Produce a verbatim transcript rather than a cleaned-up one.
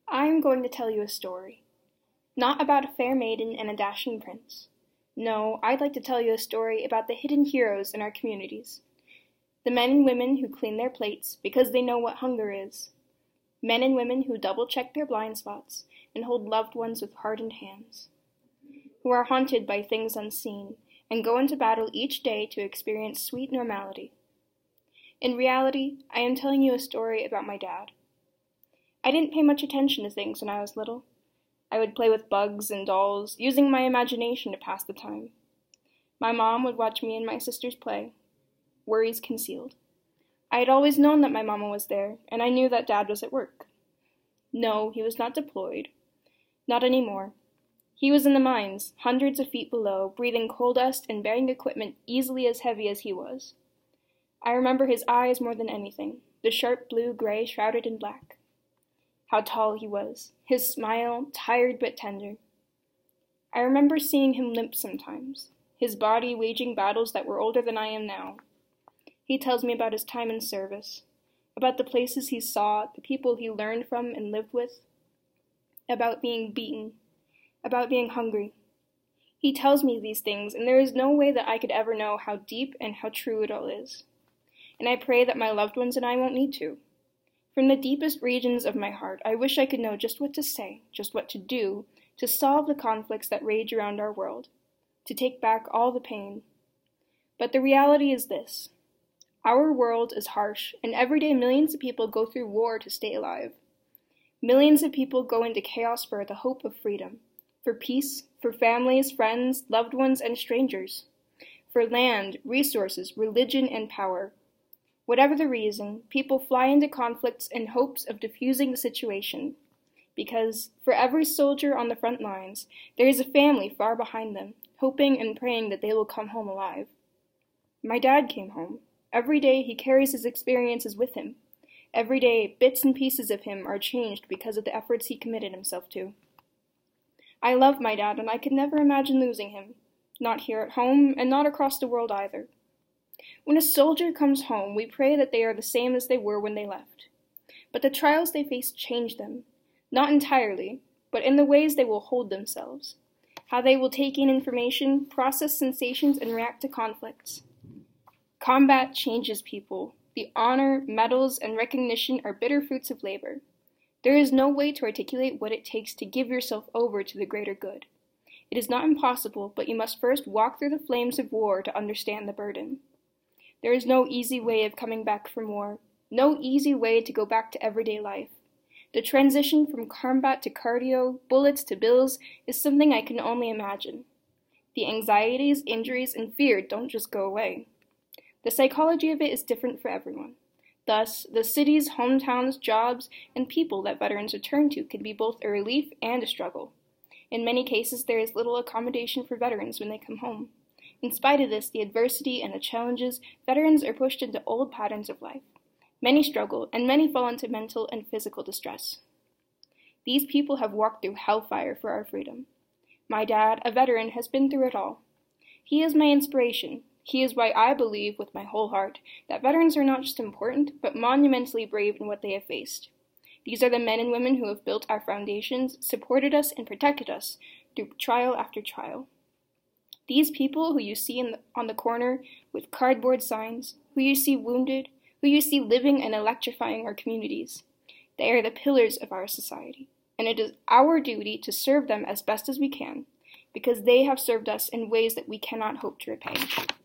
I am going to tell you a story. Not about a fair maiden and a dashing prince. No, I'd like to tell you a story about the hidden heroes in our communities. The men and women who clean their plates because they know what hunger is. Men and women who double-check their blind spots and hold loved ones with hardened hands. Who are haunted by things unseen and go into battle each day to experience sweet normality. In reality, I am telling you a story about my dad. I didn't pay much attention to things when I was little. I would play with bugs and dolls, using my imagination to pass the time. My mom would watch me and my sisters play, worries concealed. I had always known that my mama was there, and I knew that Dad was at work. No, he was not deployed. Not anymore. He was in the mines, hundreds of feet below, breathing coal dust and bearing equipment easily as heavy as he was. I remember his eyes more than anything, the sharp blue-gray shrouded in black. How tall he was, his smile, tired but tender. I remember seeing him limp sometimes, his body waging battles that were older than I am now. He tells me about his time in service, about the places he saw, the people he learned from and lived with, about being beaten, about being hungry. He tells me these things, and there is no way that I could ever know how deep and how true it all is. And I pray that my loved ones and I won't need to. From the deepest regions of my heart, I wish I could know just what to say, just what to do, to solve the conflicts that rage around our world, to take back all the pain. But the reality is this. Our world is harsh, and every day millions of people go through war to stay alive. Millions of people go into chaos for the hope of freedom, for peace, for families, friends, loved ones, and strangers, for land, resources, religion, and power. Whatever the reason, people fly into conflicts in hopes of diffusing the situation, because for every soldier on the front lines, there is a family far behind them, hoping and praying that they will come home alive. My dad came home. Every day he carries his experiences with him. Every day, bits and pieces of him are changed because of the efforts he committed himself to. I love my dad, and I could never imagine losing him, not here at home, and not across the world either. When a soldier comes home, we pray that they are the same as they were when they left. But the trials they face change them, not entirely, but in the ways they will hold themselves, how they will take in information, process sensations, and react to conflicts. Combat changes people. The honor, medals, and recognition are bitter fruits of labor. There is no way to articulate what it takes to give yourself over to the greater good. It is not impossible, but you must first walk through the flames of war to understand the burden. There is no easy way of coming back from war, no easy way to go back to everyday life. The transition from combat to cardio, bullets to bills, is something I can only imagine. The anxieties, injuries, and fear don't just go away. The psychology of it is different for everyone. Thus, the cities, hometowns, jobs, and people that veterans return to can be both a relief and a struggle. In many cases, there is little accommodation for veterans when they come home. In spite of this, the adversity and the challenges, veterans are pushed into old patterns of life. Many struggle, and many fall into mental and physical distress. These people have walked through hellfire for our freedom. My dad, a veteran, has been through it all. He is my inspiration. He is why I believe with my whole heart that veterans are not just important, but monumentally brave in what they have faced. These are the men and women who have built our foundations, supported us, and protected us through trial after trial. These people who you see in the, on the corner with cardboard signs, who you see wounded, who you see living and electrifying our communities, they are the pillars of our society, and it is our duty to serve them as best as we can, because they have served us in ways that we cannot hope to repay.